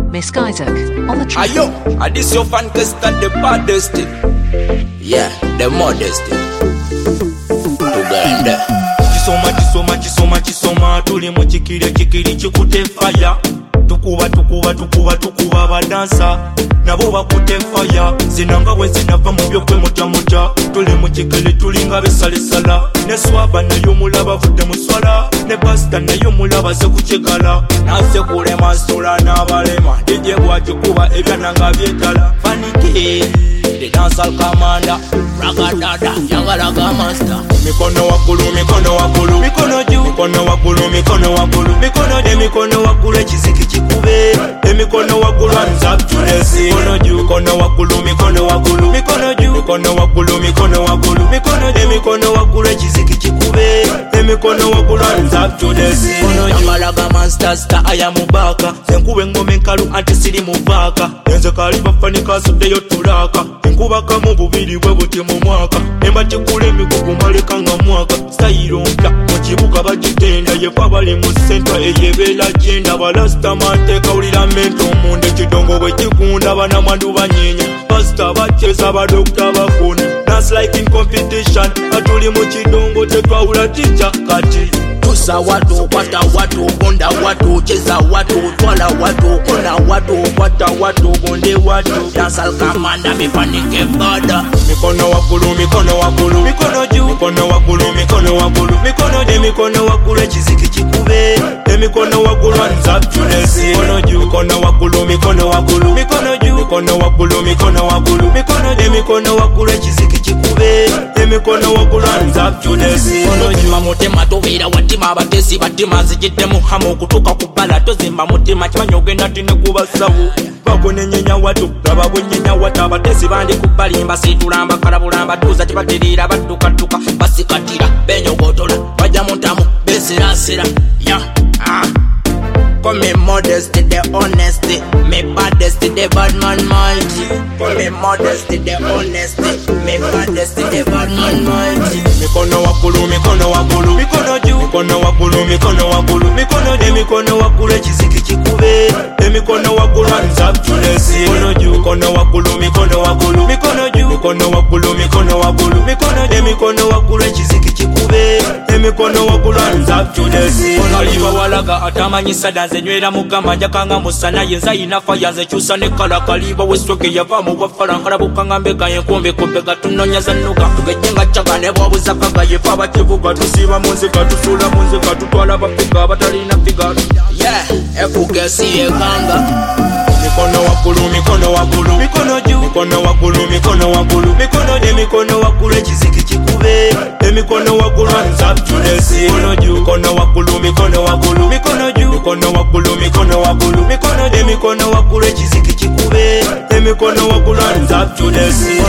Miss Isaac on the track. Ayo, this your fan cause that the baddest thing. Yeah, the modest thing. Tugenda Kisoma tuli mu kikiri kikute fire. Tukuba badansa nabo bakute fire. Zinanga we zinava mu byo kwemuta tuli mu kikiri tulinga besalesala. Ne swaba nayo mulaba vudde muswala. Ne basta nayo mulaba ze kuchegala. Nase kule masula n'abalema DJ bwakikuba ebyananga byetala. Fanike the dancehall commander Ragadada Yangalaga master. Mikono wakulu mikono juu mikono wakulu mikono wakulu chiziki chikube mikono wakulu hands up to the sea. Mikono juu mikono wakulu juu mikono wakulu mikono wakulu chiziki chikube mikono wakulu hands up to the sea. Yangalaga master star ayamubaka senkube ngome nkalu anti siri mubaka enze kali bafanika suddeyo tulaka nkubaka mu bubiri bwe buti mu mwaka emba kikule emigugu maleka nga mwaka stayiro mpya mu kibuga bagitenda yefa bali mu senta eyebera jenda balasita mateeka ulira mento munda ekidongo bwe kikunda banamwandu banyeenya pasita bacheza badokita bakona dance like in competition atuli mu kidongo tetwawula tica kati tusa watu kwata watu bonda watu cheza watu twala watu kona watu kwata watu bonde watu dancehall commander mifanike bada. Mikono wakulu juu mikono wakulu mikono wakulu chiziki chikube mikono wakulu hands up to the sea. Mikono juu mikono wakulu juu mikono wakulu chiziki chikube mikono wakulu hands up to the sea. Mikono mutema tubira watima abatesi batima zijidde mu hamu okutuuka ku bbala tozimba mutima kimanyi ogenda tine kubasawo bakonyenyenya watu laba bwenyenya watu abatesi bandi ku balimba situlamba kalabulamba tuza kibatirira baddukaduka basikatira benyogotola bajja muntamu beserasera ya Call me modest, the honesty. Me baddest, the bad man mighty. Call me modest, the honesty. Me baddest, the bad man mighty. Mikono wakulu juu mikono wakulu chiziki chikube mikono wakulu hands up to the sea. Mikono juu mikono wakulu mikono wakulu chiziki chikube mikono wakulu hands up to the sea. Kaliba walaga atamanyisa danze nywera mugamba njakanga musana yenza inafa yanze chusa ne kala kaliba westroke yava mu bafala nkalabuka ngambe gaye kombe kopega tunonya zanuka tugejenga chaka ne bwabuza kaga yefa bakivuga tusiba munzika tusula munzika tutwala bafika batalina figa ekugesi eganga. Mikono wakulu juu mikono wakulu chiziki chikube mikono wakulu hands up to the sea. Mikono juu mikono wakulu mikono wakulu chiziki chikube mikono wakulu hands up to the sea.